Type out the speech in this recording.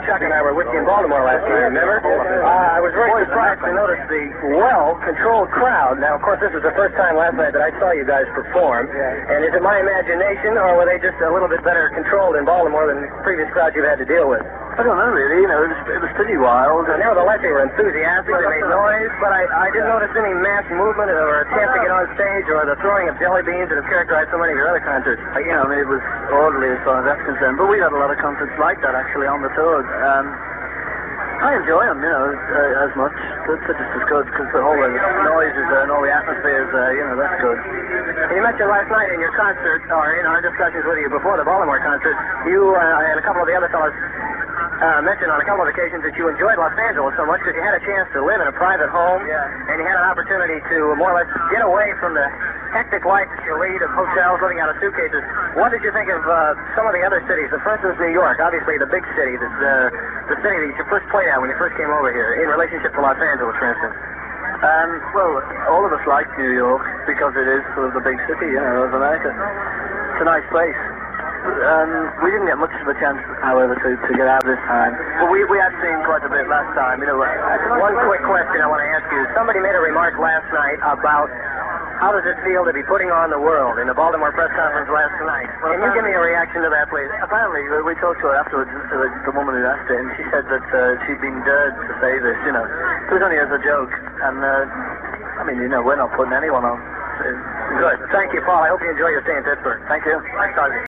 Chuck and I were with you in Baltimore last night, remember? I was very surprised to notice the well-controlled crowd. Now, of course, this was the first time last night that I saw you guys perform. And is it my imagination, or were they just a little bit better controlled in Baltimore than the previous crowds you've had to deal with? I don't know, really. You know, it was pretty wild. Nevertheless, they were enthusiastic, they made noise, but I didn't notice any mass movement or attempt to get on stage or the throwing of jelly beans that have characterized so many of your other concerts. You know, I mean, it was orderly as far as that's concerned, but we had a lot of concerts like that, actually, on the tour. I enjoy them, you know, as much. They're just as good, because all the noise is there and all the atmosphere is there, you know, that's good. And you mentioned last night in your concert, or in our discussions with you before the Baltimore concert, you and a couple of the other fellows mentioned on a couple of occasions that you enjoyed Los Angeles so much because you had a chance to live in a private home, and you had an opportunity to more or less get away from the hectic life that you lead of hotels, living out of suitcases. What did you think of some of the other cities? For instance, New York, obviously the big city, the city that you first played at when you first came over here, in relationship to Los Angeles, for instance. Well, all of us like New York because it is sort of the big city, you know, of America. It's a nice place. We didn't get much of a chance, however, to get out this time. But we had seen quite a bit last time. You know, one quick question I want to ask you. Somebody made a remark last night about how does it feel to be putting on the world in the Baltimore press conference last night. Can you give me a reaction to that, please? Apparently, we talked to her afterwards, the woman who asked it, and she said that she'd been dared to say this, you know. It was only as a joke. And, I mean, you know, we're not putting anyone on. Good. Thank you, Paul. I hope you enjoy your stay in Pittsburgh. Thank you. Nice talking to you.